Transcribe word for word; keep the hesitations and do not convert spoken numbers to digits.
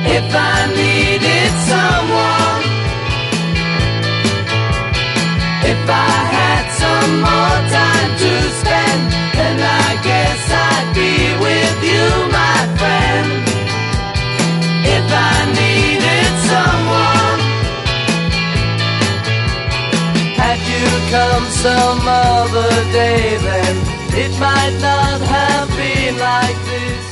If I needed someone, if I had some more time to spend, then I guess I'd be with you, my friend. If I needed someone, had you come some other day, then it might not have been like this.